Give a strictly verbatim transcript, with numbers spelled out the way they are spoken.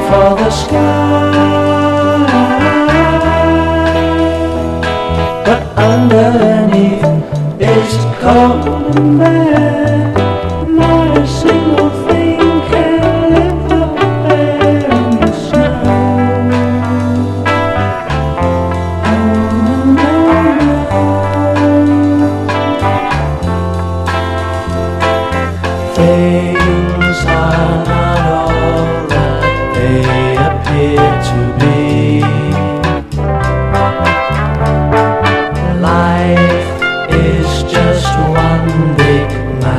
for the sky, but underneath is cold and bare. Not a single thing can live up there in the snow. Oh, no, no, no. They